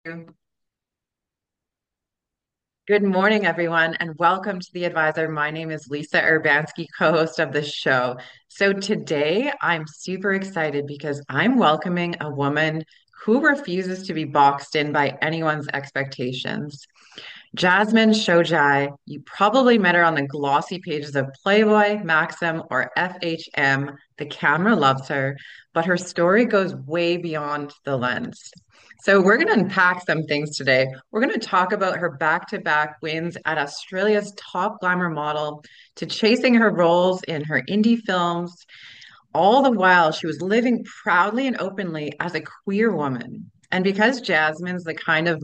Good morning, everyone, and welcome to The Advisor. My name is Lisa Urbanski, co-host of the show. So today I'm super excited because I'm welcoming a woman who refuses to be boxed in by anyone's expectations. Jasmine Shojai, you probably met her on the glossy pages of Playboy, Maxim, or FHM. The camera loves her, but her story goes way beyond the lens. So, we're going to unpack some things today. We're going to talk about her back-to-back wins at Australia's top glamour model to chasing her roles in her indie films. All the while, she was living proudly and openly as a queer woman. And because Jasmine's the kind of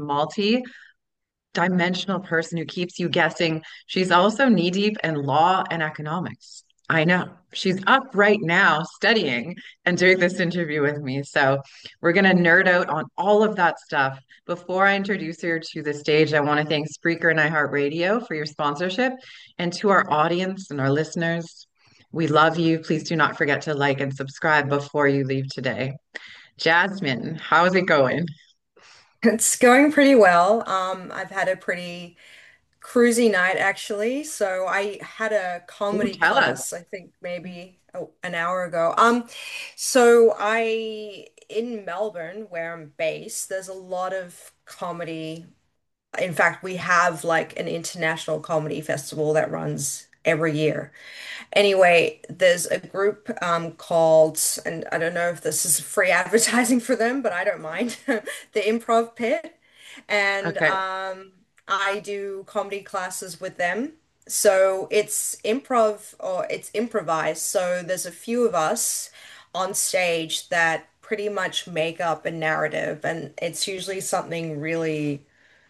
dimensional person who keeps you guessing. She's also knee deep in law and economics. I know. She's up right now studying and doing this interview with me. So we're going to nerd out on all of that stuff. Before I introduce her to the stage, I want to thank Spreaker and iHeartRadio for your sponsorship. And to our audience and our listeners, we love you. Please do not forget to like and subscribe before you leave today. Jasmine, how's it going? It's going pretty well. I've had a pretty cruisy night actually. So I had a Ooh, comedy tell us. class, I think maybe an hour ago. So I in Melbourne, where I'm based, there's a lot of comedy. In fact, we have like an international comedy festival that runs every year. Anyway, there's a group called, and I don't know if this is free advertising for them, but I don't mind, the Improv Pit. And Okay. I do comedy classes with them. So it's improv or it's improvised. So there's a few of us on stage that pretty much make up a narrative, and it's usually something really,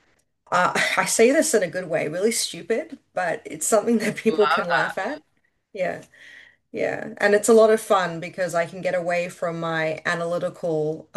I say this in a good way, really stupid, but it's something that people Love can that. laugh at. Yeah. Yeah, and it's a lot of fun because I can get away from my analytical,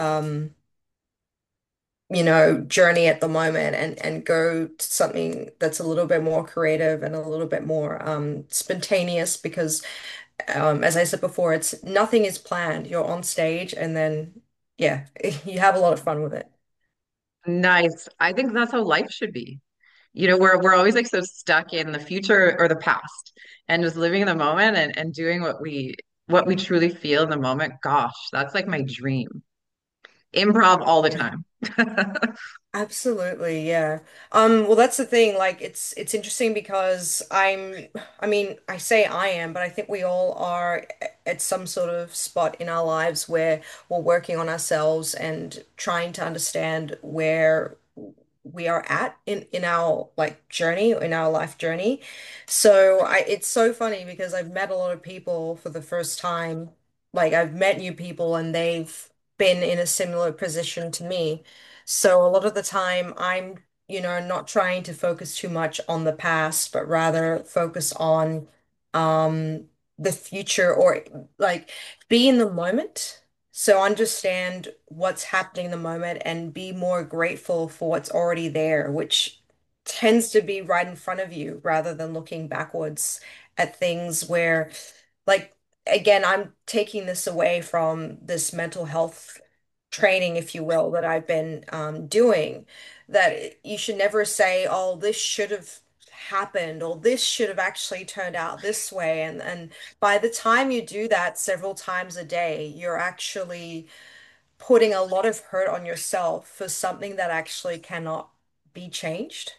journey at the moment and go to something that's a little bit more creative and a little bit more spontaneous because, as I said before, it's nothing is planned. You're on stage and then, yeah, you have a lot of fun with it. Nice. I think that's how life should be. We're always like so stuck in the future or the past and just living in the moment and doing what we truly feel in the moment. Gosh, that's like my dream. Improv all the time. Absolutely, yeah. Well, that's the thing. Like, it's interesting because I mean, I say I am, but I think we all are at some sort of spot in our lives where we're working on ourselves and trying to understand where we are at in our like journey, in our life journey. So it's so funny because I've met a lot of people for the first time. Like, I've met new people and they've been in a similar position to me. So a lot of the time I'm, not trying to focus too much on the past, but rather focus on um the future or like be in the moment. So understand what's happening in the moment and be more grateful for what's already there, which tends to be right in front of you rather than looking backwards at things where like again, I'm taking this away from this mental health training, if you will, that I've been doing, that you should never say, oh, this should have happened or this should have actually turned out this way. And by the time you do that several times a day, you're actually putting a lot of hurt on yourself for something that actually cannot be changed.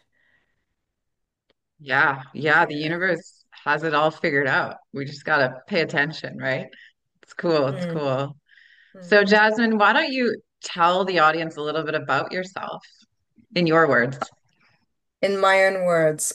Yeah, yeah, the Yeah. universe has it all figured out. We just gotta pay attention, right? It's cool. It's Mm, cool. So, mm. Jasmine, why don't you tell the audience a little bit about yourself in your words? In my own words,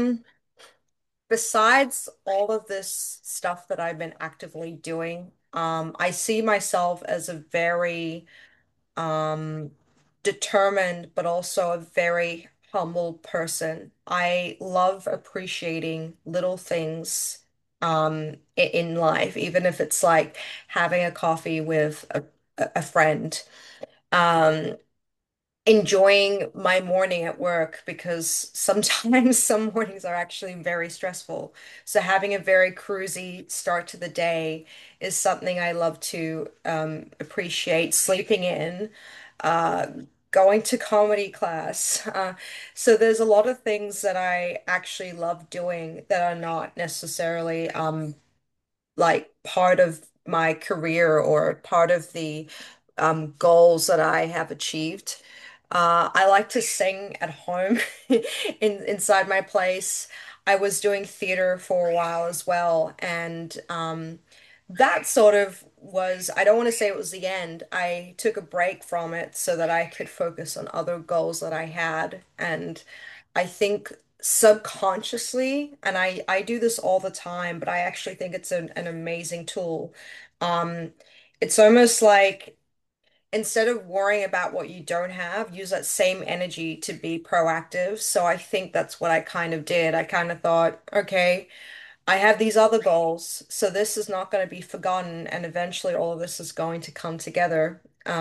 besides all of this stuff that I've been actively doing, I see myself as a very um, determined, but also a very humble person. I love appreciating little things in life, even if it's like having a coffee with a friend. Um, Enjoying my morning at work because sometimes some mornings are actually very stressful. So having a very cruisy start to the day is something I love to appreciate. Sleeping in, going to comedy class. So there's a lot of things that I actually love doing that are not necessarily like part of my career or part of the goals that I have achieved. I like to sing at home inside my place. I was doing theater for a while as well, and that sort of was, I don't want to say it was the end. I took a break from it so that I could focus on other goals that I had. And I think subconsciously, and I do this all the time, but I actually think it's an amazing tool. Um, it's almost like instead of worrying about what you don't have, use that same energy to be proactive. So I think that's what I kind of did. I kind of thought, okay, I have these other goals, so this is not going to be forgotten, and eventually all of this is going to come together.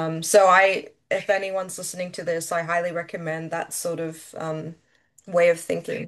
If anyone's listening to this, I highly recommend that sort of way of thinking.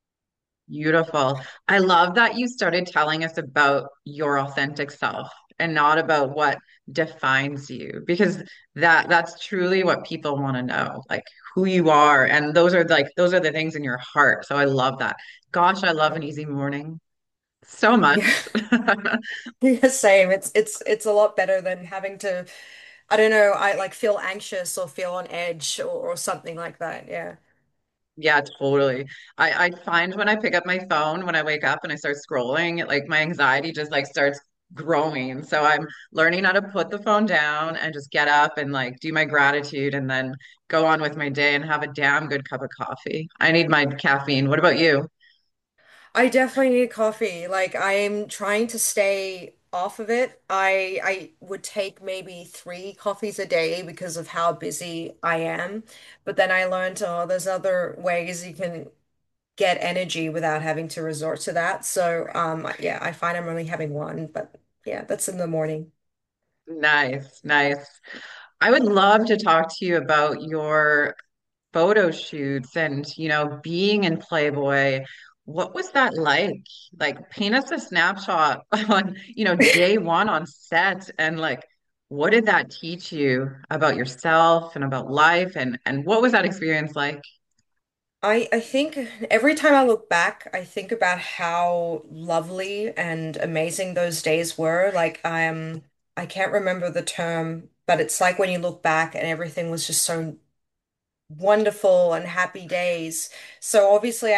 Beautiful. I love that you started telling us about your authentic self and not about what defines you, because that's truly what people want to know, like who you are. And those are the things in your heart. So I love that. Gosh, I love an easy morning so Yeah, much. yeah, same. It's a lot better than having to, I don't know, I like feel anxious or feel on edge or something like that. Yeah. Yeah, totally. I find when I pick up my phone when I wake up and I start scrolling, like my anxiety just like starts growing. So I'm learning how to put the phone down and just get up and like do my gratitude and then go on with my day and have a damn good cup of coffee. I need my caffeine. What about you? I definitely need coffee. Like I'm trying to stay off of it. I would take maybe 3 coffees a day because of how busy I am. But then I learned, oh, there's other ways you can get energy without having to resort to that. So yeah, I find I'm only having one, but yeah, that's in the morning. Nice, nice. I would love to talk to you about your photo shoots and, being in Playboy. What was that like? Like, paint us a snapshot on, day one on set and like, what did that teach you about yourself and about life and what was that experience like? I think every time I look back, I think about how lovely and amazing those days were. I can't remember the term, but it's like when you look back and everything was just so wonderful and happy days. So obviously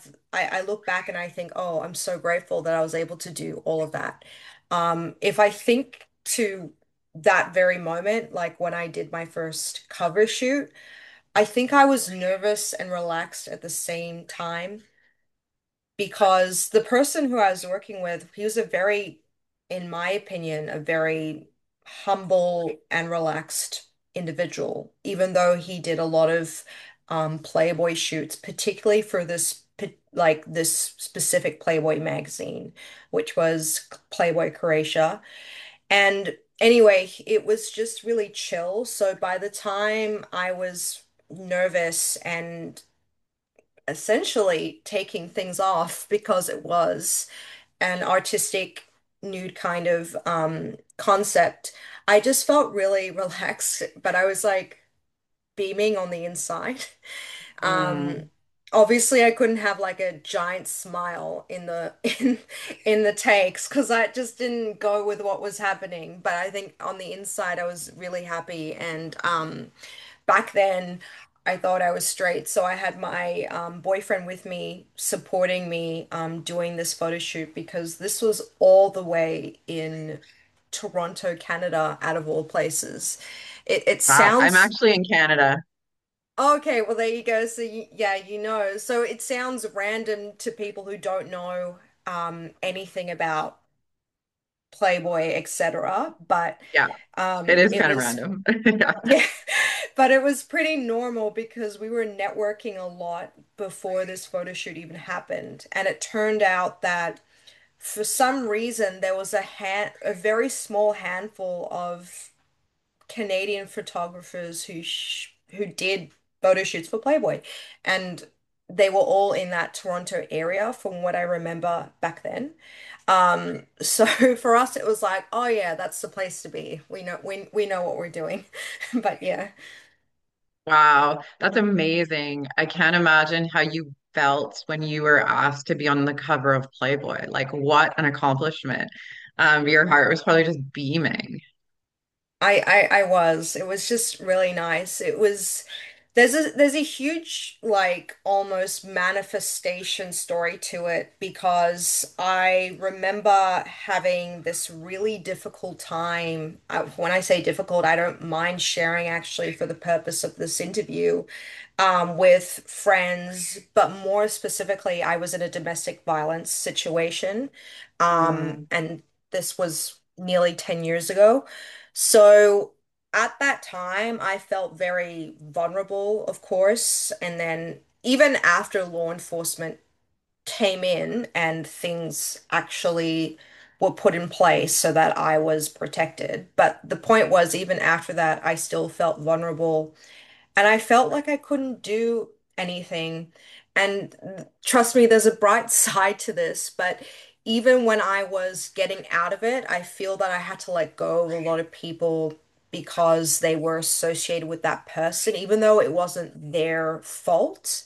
I look back and I think, oh, I'm so grateful that I was able to do all of that. If I think to that very moment, like when I did my first cover shoot, I think I was nervous and relaxed at the same time because the person who I was working with, he was in my opinion, a very humble and relaxed individual, even though he did a lot of Playboy shoots, particularly for this specific Playboy magazine, which was Playboy Croatia. And anyway, it was just really chill. So by the time I was nervous and essentially taking things off because it was an artistic nude kind of concept, I just felt really relaxed, but I was like beaming on the inside. Um, Mm, Obviously I couldn't have like a giant smile in the in the takes because that just didn't go with what was happening. But I think on the inside I was really happy and back then I thought I was straight. So I had my boyfriend with me supporting me doing this photo shoot because this was all the way in Toronto, Canada, out of all places. It wow, I'm sounds actually in Canada. okay, well, there you go. So, yeah, you know. So it sounds random to people who don't know anything about Playboy, etc. But Yeah, it is it kind of was, random. Yeah. yeah, but it was pretty normal because we were networking a lot before this photo shoot even happened. And it turned out that for some reason there was a very small handful of Canadian photographers who did photo shoots for Playboy, and they were all in that Toronto area from what I remember back then. So for us it was like, oh yeah, that's the place to be. We know what we're doing. But yeah. Wow, that's amazing. I can't imagine how you felt when you were asked to be on the cover of Playboy. Like, what an accomplishment. Your heart was probably just beaming. I was. It was just really nice. It was there's a huge like almost manifestation story to it because I remember having this really difficult time. When I say difficult, I don't mind sharing actually for the purpose of this interview with friends, but more specifically, I was in a domestic violence situation. Mm, And this was nearly 10 years ago. So at that time, I felt very vulnerable, of course. And then even after law enforcement came in and things actually were put in place so that I was protected. But the point was, even after that, I still felt vulnerable and I felt like I couldn't do anything. And trust me, there's a bright side to this, but even when I was getting out of it, I feel that I had to let go of a lot of people because they were associated with that person, even though it wasn't their fault.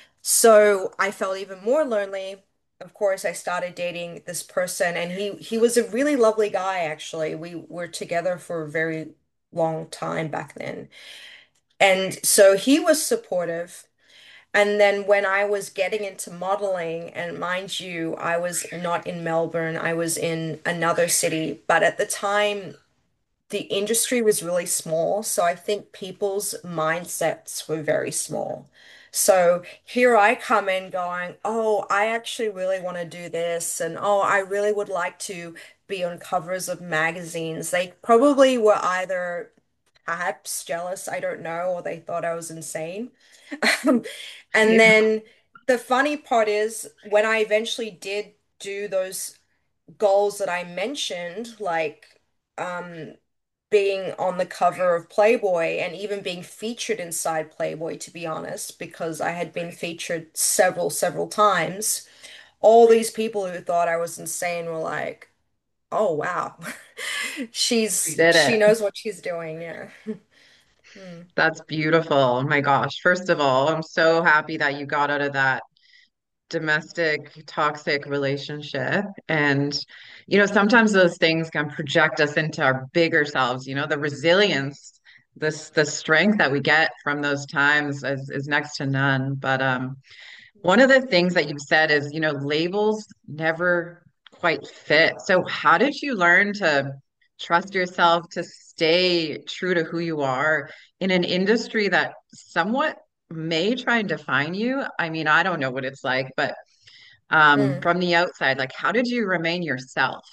So I felt even more lonely. Of course, I started dating this person, and he was a really lovely guy, actually. We were together for a very long time back then. And so he was supportive. And then when I was getting into modeling, and mind you, I was not in Melbourne, I was in another city, but at the time, the industry was really small. So I think people's mindsets were very small. So here I come in going, oh, I actually really want to do this. And oh, I really would like to be on covers of magazines. They probably were either perhaps jealous, I don't know, or they thought I was insane. Um, and yeah. then the funny part is when I eventually did do those goals that I mentioned, like um, being on the cover of Playboy and even being featured inside Playboy, to be honest, because I had been featured several times. All these people who thought I was insane were like, "Oh wow, You did she it. knows what she's doing." Yeah. Hmm. That's beautiful. Oh my gosh. First of all, I'm so happy that you got out of that domestic toxic relationship. And, sometimes those things can project us into our bigger selves, the resilience, the strength that we get from those times is next to none. But one of the things that you've said is, labels never quite fit. So how did you learn to trust yourself to stay true to who you are in an industry that somewhat may try and define you? I mean, I don't know what it's like, but Hmm. from the outside, like how did you remain yourself?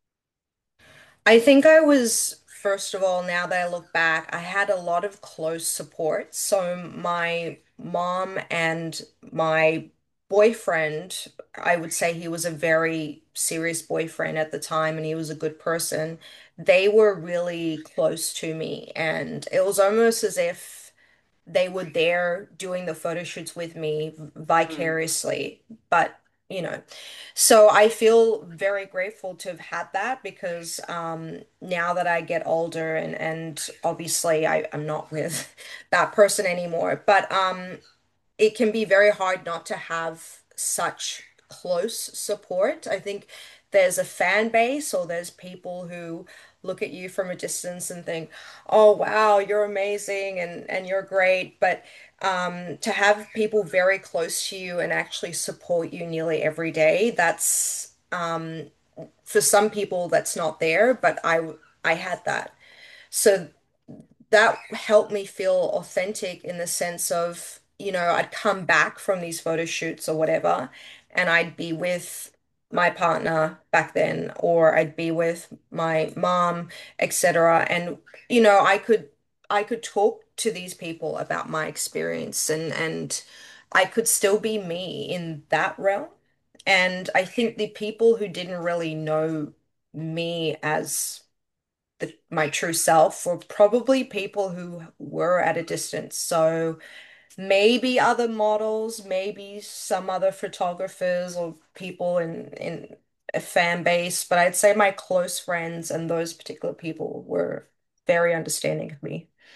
I think I was, first of all, now that I look back, I had a lot of close support. So my mom and my boyfriend, I would say he was a very serious boyfriend at the time and he was a good person. They were really close to me, and it was almost as if they were there doing the photo shoots with me Mm. vicariously. But, you know, so I feel very grateful to have had that because now that I get older and obviously I'm not with that person anymore, but it can be very hard not to have such close support. I think there's a fan base or there's people who look at you from a distance and think, "Oh wow, you're amazing and you're great." But to have people very close to you and actually support you nearly every day, that's for some people that's not there, but I had that. So that helped me feel authentic in the sense of, I'd come back from these photo shoots or whatever, and I'd be with my partner back then, or I'd be with my mom, etc. And, I could talk to these people about my experience and I could still be me in that realm. And I think the people who didn't really know me as my true self were probably people who were at a distance. So maybe other models, maybe some other photographers or people in a fan base, but I'd say my close friends and those particular people were very understanding of me.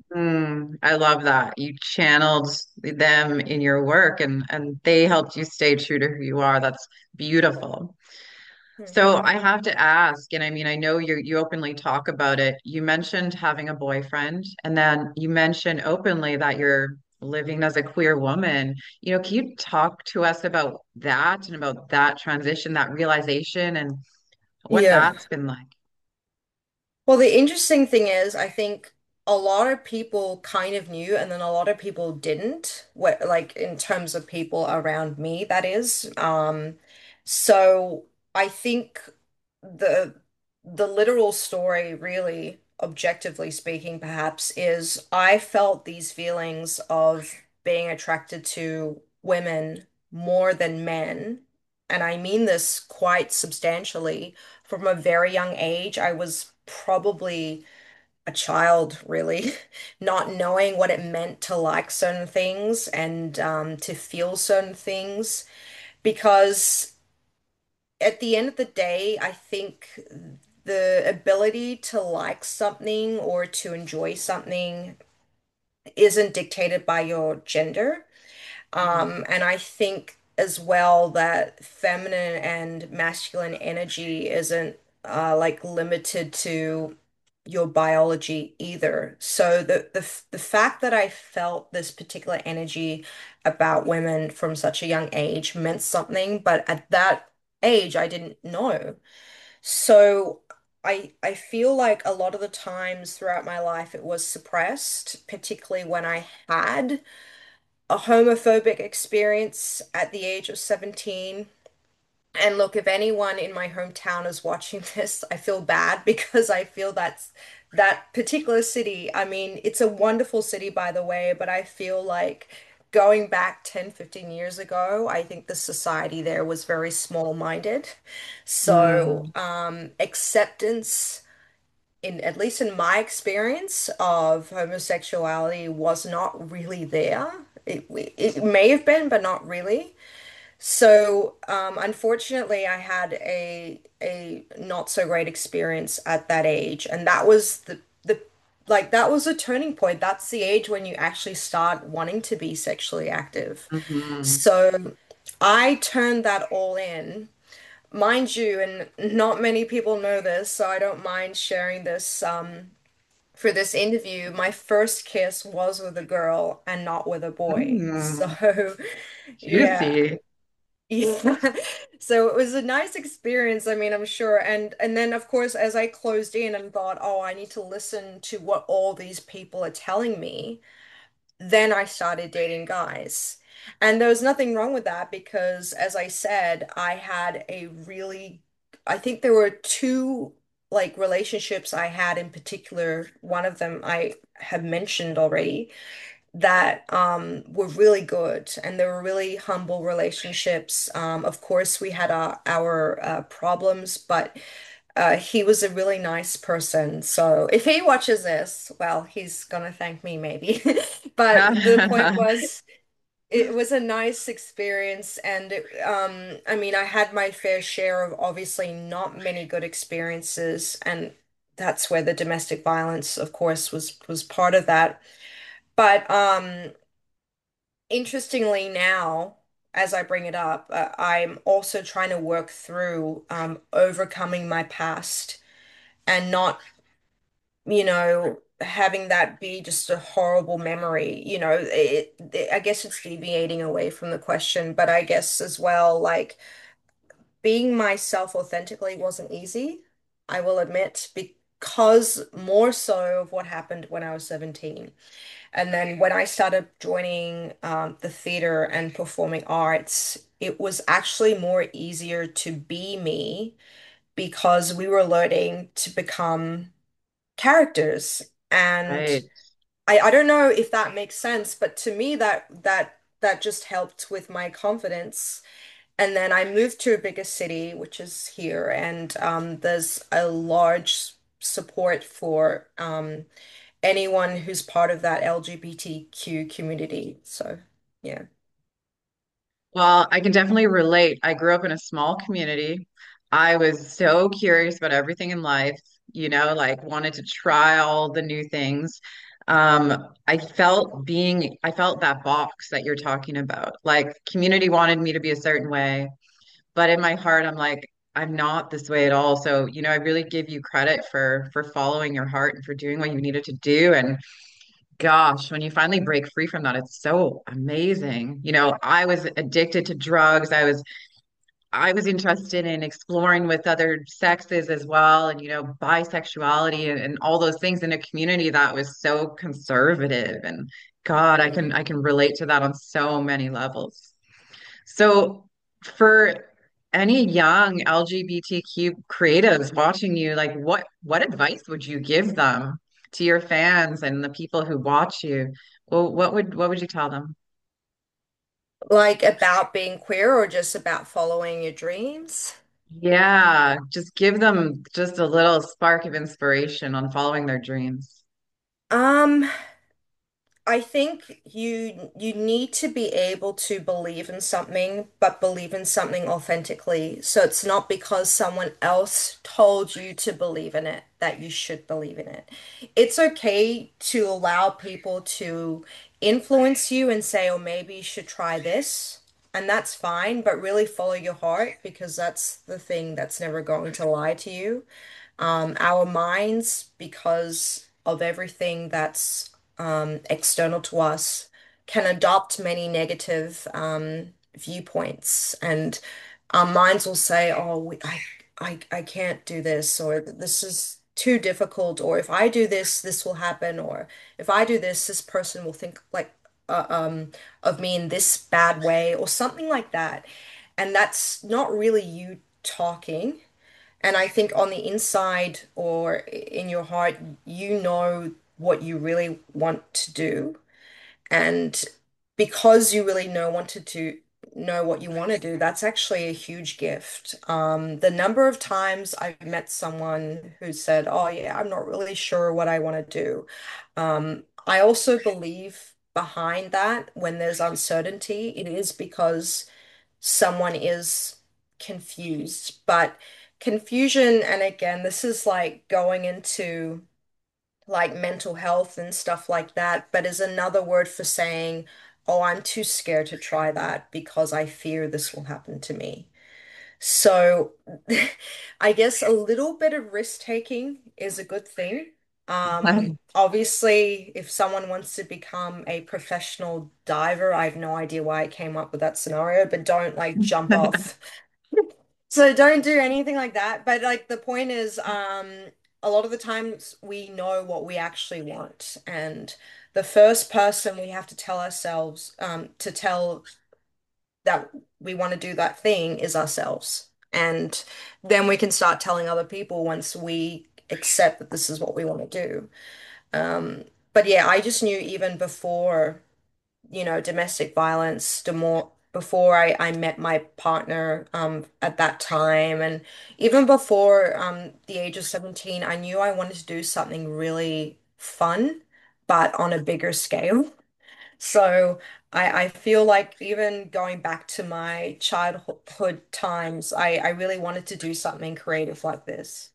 I love that. You channeled them in your work and they helped you stay true to who you are. That's beautiful. So I have to ask, and I mean, I know you openly talk about it. You mentioned having a boyfriend, and then you mentioned openly that you're living as a queer woman. Can you talk to us about that and about that transition, that realization, and what Yeah. that's been like? Well, the interesting thing is, I think a lot of people kind of knew, and then a lot of people didn't. What, like in terms of people around me, that is. So I think the the literal story, really, objectively speaking, perhaps, is I felt these feelings of being attracted to women more than men, and I mean this quite substantially from a very young age. I was probably a child, really, not knowing what it meant to like certain things and to feel certain things. Because at the end of the day, I think the ability to like something or to enjoy something isn't dictated by your gender. Mhm. And I think as well that feminine and masculine energy isn't like limited to your biology either. So the fact that I felt this particular energy about women from such a young age meant something, but at that age I didn't know. So I feel like a lot of the times throughout my life it was suppressed, particularly when I had a homophobic experience at the age of 17. And look, if anyone in my hometown is watching this, I feel bad because I feel that particular city. I mean, it's a wonderful city, by the way, but I feel like going back 10, 15 years ago, I think the society there was very small-minded. So, Mm. acceptance in at least in my experience of homosexuality was not really there. It may have been, but not really. So, unfortunately, I had a not so great experience at that age, and that was the like that was a turning point. That's the age when you actually start wanting to be sexually active. Mhm. So, I turned that all in. Mind you, and not many people know this, so I don't mind sharing this for this interview. My first kiss was with a girl and not with a boy. Mm. So, yeah. Juicy. Yeah. So it was a nice experience, I mean, I'm sure. And then of course as I closed in and thought, "Oh, I need to listen to what all these people are telling me." Then I started dating guys. And there was nothing wrong with that because, as I said, I had a really, I think there were two like relationships I had in particular. One of them I have mentioned already that were really good and they were really humble relationships. Of course, we had our problems, but he was a really nice person. So if he watches this, well, he's gonna thank me maybe. But the point was, it was a nice experience, and I mean, I had my fair share of obviously not many good experiences, and that's where the domestic violence, of course, was part of that. But interestingly now, as I bring it up, I'm also trying to work through overcoming my past and not, having that be just a horrible memory. I guess it's deviating away from the question, but I guess as well, like being myself authentically wasn't easy, I will admit, because more so of what happened when I was 17. And then when I started joining the theater and performing arts, it was actually more easier to be me because we were learning to become characters. And Right. I don't know if that makes sense, but to me that just helped with my confidence. And then I moved to a bigger city, which is here, and there's a large support for anyone who's part of that LGBTQ community. So, yeah. Well, I can definitely relate. I grew up in a small community. I was so curious about everything in life, like wanted to try all the new things. I felt that box that you're talking about. Like community wanted me to be a certain way, but in my heart, I'm like, I'm not this way at all. So, I really give you credit for following your heart and for doing what you needed to do. And gosh, when you finally break free from that, it's so amazing. I was addicted to drugs. I was interested in exploring with other sexes as well, and bisexuality and all those things in a community that was so conservative. And God, I can relate to that on so many levels. So for any young LGBTQ creatives watching you, like what advice would you give them to your fans and the people who watch you? Well, what would you tell them? Like about being queer or just about following your dreams? Yeah, just give them just a little spark of inspiration on following their dreams. Um, I think you need to be able to believe in something, but believe in something authentically. So it's not because someone else told you to believe in it that you should believe in it. It's okay to allow people to influence you and say, oh, maybe you should try this. And that's fine, but really follow your heart because that's the thing that's never going to lie to you. Our minds, because of everything that's external to us, can adopt many negative viewpoints, and our minds will say, "Oh, I can't do this," or "This is too difficult," or "If I do this, this will happen," or "If I do this, this person will think like uh, um, of me in this bad way," or something like that. And that's not really you talking. And I think on the inside or in your heart, you know what you really want to do. And because you really know what you want to do, that's actually a huge gift. The number of times I've met someone who said, "Oh yeah, I'm not really sure what I want to do." I also believe behind that, when there's uncertainty, it is because someone is confused. But confusion, and again, this is like going into like mental health and stuff like that, but is another word for saying, oh, I'm too scared to try that because I fear this will happen to me. So I guess a little bit of risk taking is a good thing. Obviously, if someone wants to become a professional diver, I have no idea why I came up with that scenario, but don't like jump off. So don't do anything like that. But like the point is, a lot of the times we know what we actually want. And the first person we have to tell ourselves, to tell that we want to do that thing is ourselves. And then we can start telling other people once we accept that this is what we want to do. But yeah, I just knew even before, domestic violence, the more before I met my partner at that time, and even before the age of 17, I knew I wanted to do something really fun, but on a bigger scale. So I feel like even going back to my childhood times, I really wanted to do something creative like this.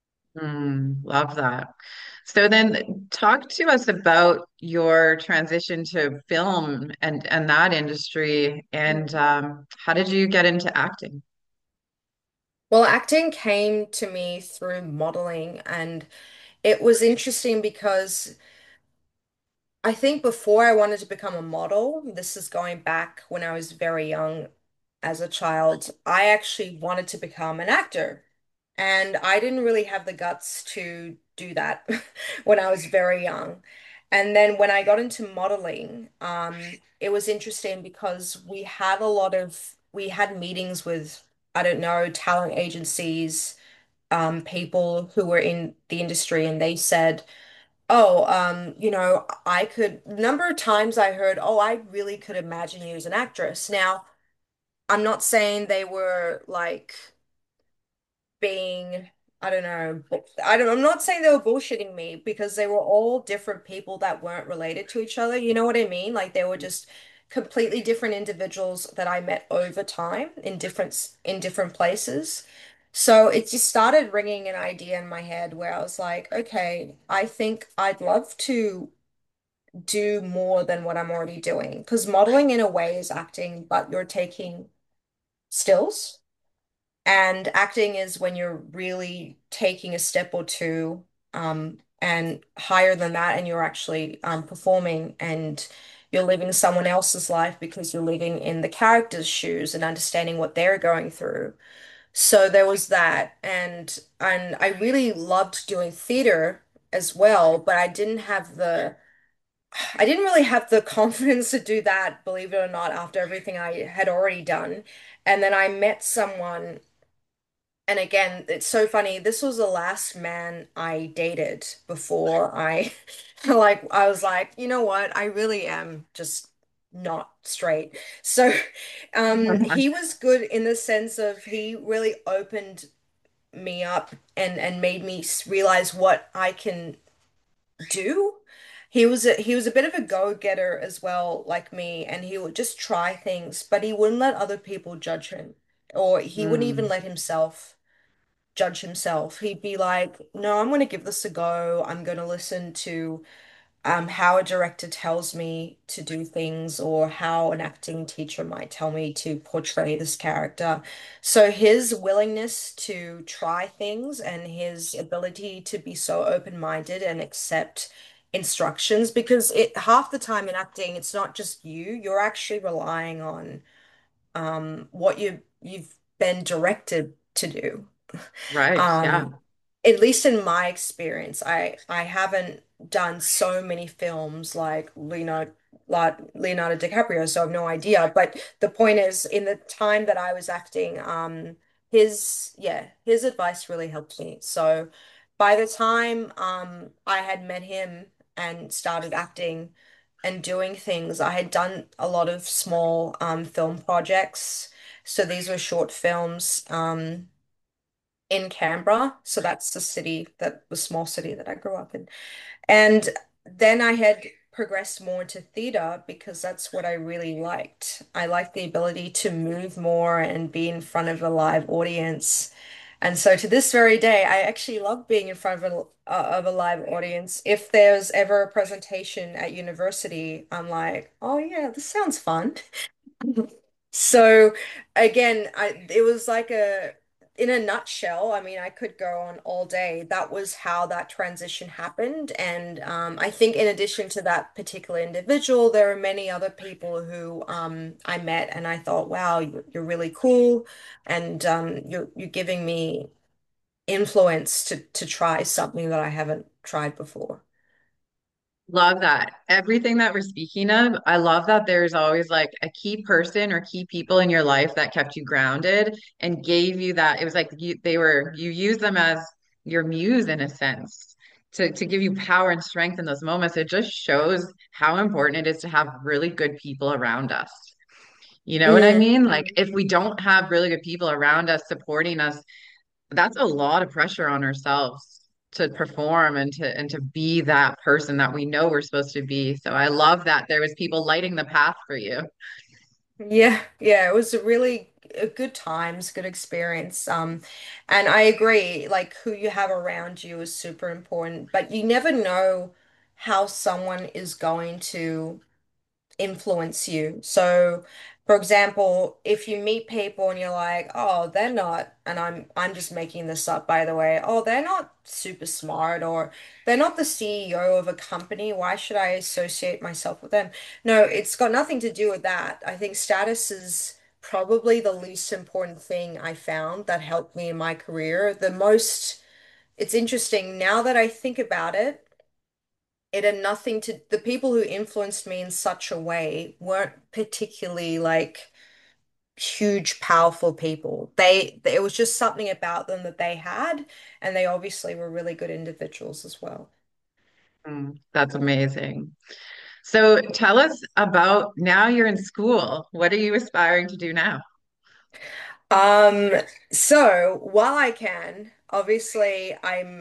Love that. So then talk to us about your transition to film and that industry and how did you get into acting? Well, acting came to me through modeling, and it was interesting because I think before I wanted to become a model, this is going back when I was very young as a child, I actually wanted to become an actor. And I didn't really have the guts to do that when I was very young. And then when I got into modeling, it was interesting because we had meetings with, I don't know, talent agencies, people who were in the industry, and they said, oh, I could, number of times I heard, oh, I really could imagine you as an actress. Now, I'm not saying they were like being, I don't know, I'm not saying they were bullshitting me because they were all different people that weren't related to each other. You know what I mean? Like they were just completely different individuals that I met over time in different places. So it just started ringing an idea in my head where I was like, okay, I think I'd love to. do more than what I'm already doing. Because modeling in a way is acting, but you're taking stills. And acting is when you're really taking a step or two and higher than that, and you're actually performing and you're living someone else's life because you're living in the character's shoes and understanding what they're going through. So there was that, and I really loved doing theater as well, but I didn't really have the confidence to do that, believe it or not, after everything I had already done. And then I met someone, and again, it's so funny. This was the last man I dated before I like I was like, you know what? I really am just not straight. So he was good in the sense of he really opened me up and made me realize what I can do. He was a bit of a go-getter as well, like me, and he would just try things, but he wouldn't let other people judge him, or he wouldn't even Mm, let himself judge himself. He'd be like, "No, I'm going to give this a go. I'm going to listen to how a director tells me to do things or how an acting teacher might tell me to portray this character." So his willingness to try things and his ability to be so open-minded and accept instructions, because it half the time in acting, it's not just you, you're actually relying on what you've been directed to do. right. Yeah. Um, at least in my experience, I haven't done so many films like Leonardo DiCaprio, so I have no idea. But the point is, in the time that I was acting, his advice really helped me. So by the time I had met him and started acting and doing things, I had done a lot of small film projects. So these were short films. In Canberra. So that's the small city that I grew up in. And then I had progressed more into theater because that's what I really liked. I liked the ability to move more and be in front of a live audience. And so to this very day, I actually love being in front of a live audience. If there's ever a presentation at university, I'm like, oh yeah, this sounds fun. So again, it was like in a nutshell, I mean, I could go on all day. That was how that transition happened. And I think in addition to that particular individual, there are many other people who I met and I thought, wow, you're really cool. And you're giving me influence to try something that I haven't tried before. Love that. Everything that we're speaking of, I love that there's always like a key person or key people in your life that kept you grounded and gave you that. It was like you use them as your muse in a sense to give you power and strength in those moments. It just shows how important it is to have really good people around us. You know what I Mm. mean? Like if we don't have really good people around us supporting us, that's a lot of pressure on ourselves to perform and to be that person that we know we're supposed to be. So I love that there was people lighting the path for you. Yeah, yeah, it was a good times, good experience. And I agree, like who you have around you is super important, but you never know how someone is going to influence you. So, for example, if you meet people and you're like, "Oh, they're not," and I'm just making this up by the way, "Oh, they're not super smart or they're not the CEO of a company. Why should I associate myself with them?" No, it's got nothing to do with that. I think status is probably the least important thing I found that helped me in my career. It's interesting now that I think about it, it had nothing to, the people who influenced me in such a way weren't particularly like huge, powerful people. It was just something about them that they had, and they obviously were really good individuals as well. That's amazing. So tell us about now you're in school. What are you aspiring to do now? Um, so while I can, obviously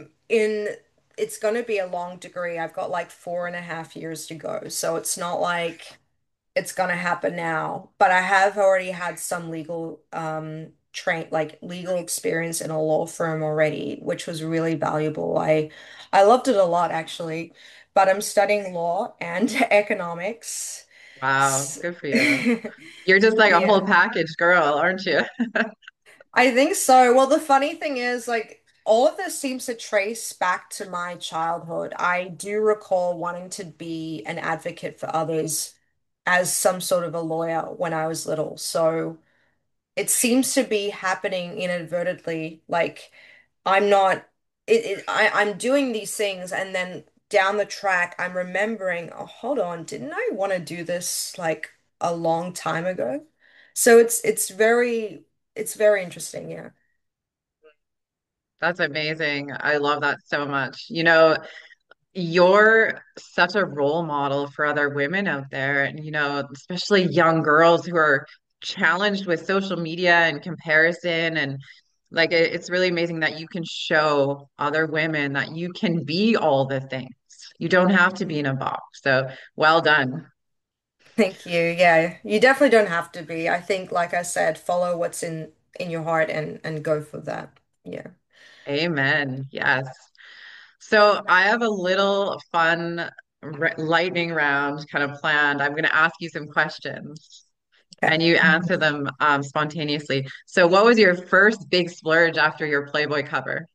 it's going to be a long degree. I've got like 4.5 years to go. So it's not like it's going to happen now, but I have already had some legal like legal experience in a law firm already, which was really valuable. I loved it a lot actually, but I'm studying law and economics. Wow, S- good for you. You're just like a whole Yeah. package girl, aren't you? I think so. Well, the funny thing is, like, all of this seems to trace back to my childhood. I do recall wanting to be an advocate for others as some sort of a lawyer when I was little. So it seems to be happening inadvertently. Like, I'm not, I'm doing these things, and then down the track, I'm remembering, oh, hold on, didn't I want to do this like a long time ago? So it's very interesting, yeah. That's amazing. I love that so much. You're such a role model for other women out there, and especially young girls who are challenged with social media and comparison, and like it's really amazing that you can show other women that you can be all the things. You don't have to be in a box. So well done. Thank you. Yeah, you definitely don't have to be. I think, like I said, follow what's in your heart and go for that. Yeah. Amen. Yes. So I have a little fun lightning round kind of planned. I'm going to ask you some questions Okay. and you answer them spontaneously. So, what was your first big splurge after your Playboy cover?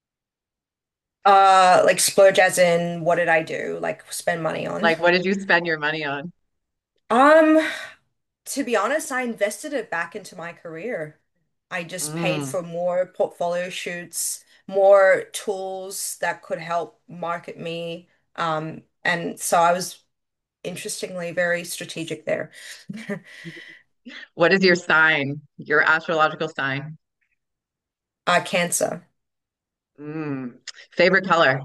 Like splurge as in what did I do? Like spend money on. Like, what did you spend your money on? Um, to be honest, I invested it back into my career. I just paid Mm. for more portfolio shoots, more tools that could help market me. And so I was interestingly very strategic there. What is your sign, your astrological sign? Cancer. Mm. Favorite color?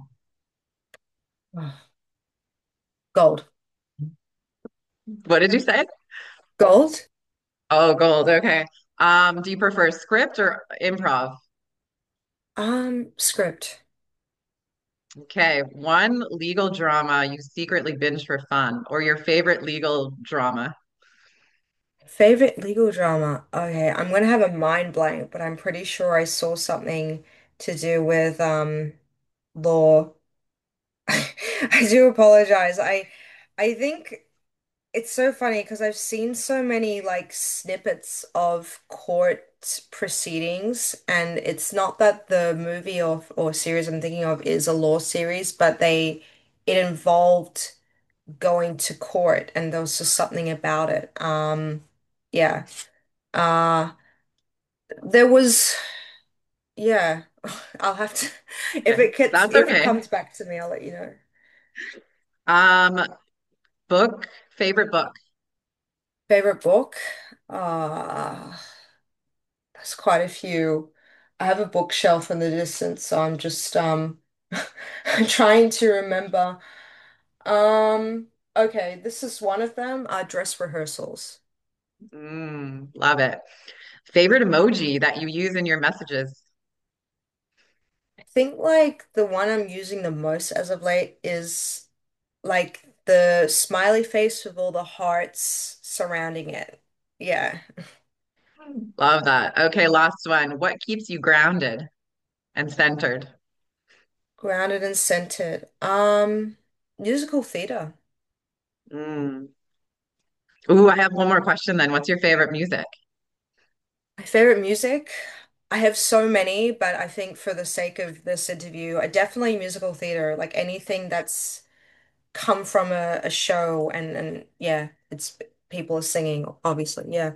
Gold. What did you say? Gold? Oh, gold. Okay. Do you prefer script or improv? Script. Okay. One legal drama you secretly binge for fun, or your favorite legal drama? Favorite legal drama. Okay, I'm gonna have a mind blank, but I'm pretty sure I saw something to do with law. I do apologize. I think it's so funny because I've seen so many like snippets of court proceedings, and it's not that the movie or series I'm thinking of is a law series, but they it involved going to court, and there was just something about it. Yeah. Uh, there was, yeah. I'll have to Okay. That's if it okay. comes back to me, I'll let you know. Um, favorite book. Favorite book? Uh, there's quite a few. I have a bookshelf in the distance, so I'm just trying to remember. Um, okay, this is one of them, dress rehearsals. Love it. Favorite emoji that you use in your messages. I think like the one I'm using the most as of late is like the smiley face with all the hearts surrounding it. Yeah. Love that. Okay, last one. What keeps you grounded and centered? Grounded and centered. Musical theater. Mm. Ooh, I have one more question then. What's your favorite music? My favorite music. I have so many, but I think for the sake of this interview, I definitely musical theater, like anything that's come from a show and yeah, it's people are singing, obviously. Yeah.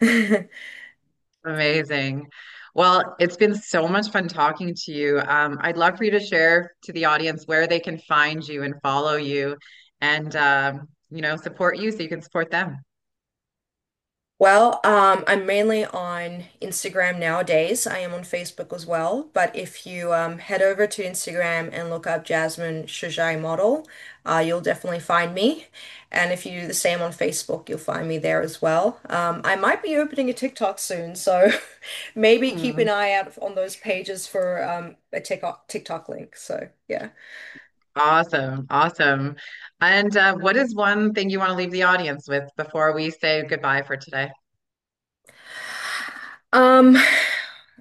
Amazing. Well, it's been so much fun talking to you. I'd love for you to share to the audience where they can find you and follow you and support you so you can support them. Well, I'm mainly on Instagram nowadays. I am on Facebook as well. But if you head over to Instagram and look up Jasmine Shajai Model, you'll definitely find me. And if you do the same on Facebook, you'll find me there as well. I might be opening a TikTok soon, so maybe keep an Hmm. eye out on those pages for a TikTok link. So yeah. Awesome. Awesome. And what is one thing you want to leave the audience with before we say goodbye for today? Um,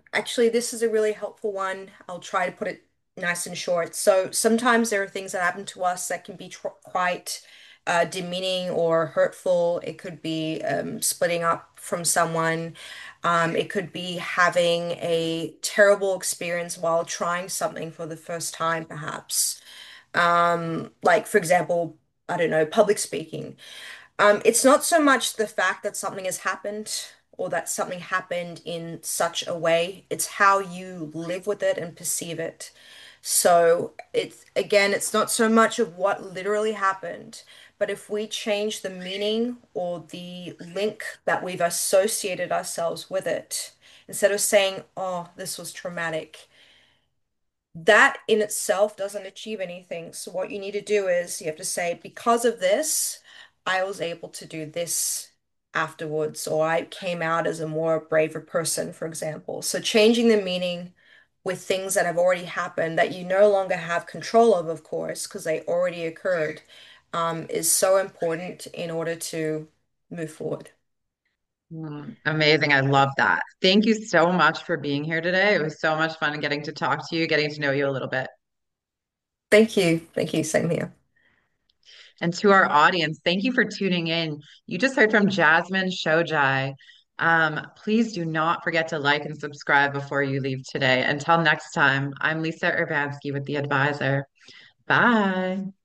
Actually, this is a really helpful one. I'll try to put it nice and short. So sometimes there are things that happen to us that can be tr quite demeaning or hurtful. It could be splitting up from someone. It could be having a terrible experience while trying something for the first time, perhaps. Like, for example, I don't know, public speaking. It's not so much the fact that something has happened or that something happened in such a way, it's how you live with it and perceive it. So it's again, it's not so much of what literally happened, but if we change the meaning or the link that we've associated ourselves with it, instead of saying, oh, this was traumatic, that in itself doesn't achieve anything. So what you need to do is you have to say, because of this, I was able to do this afterwards, or I came out as a more braver person, for example. So changing the meaning with things that have already happened that you no longer have control of course, because they already occurred, is so important in order to move forward. Amazing. I love that. Thank you so much for being here today. It was so much fun getting to talk to you, getting to know you a little bit. Thank you. Thank you. Same here. And to our audience, thank you for tuning in. You just heard from Jasmine Shojai. Please do not forget to like and subscribe before you leave today. Until next time, I'm Lisa Urbanski with The Advisor. Bye.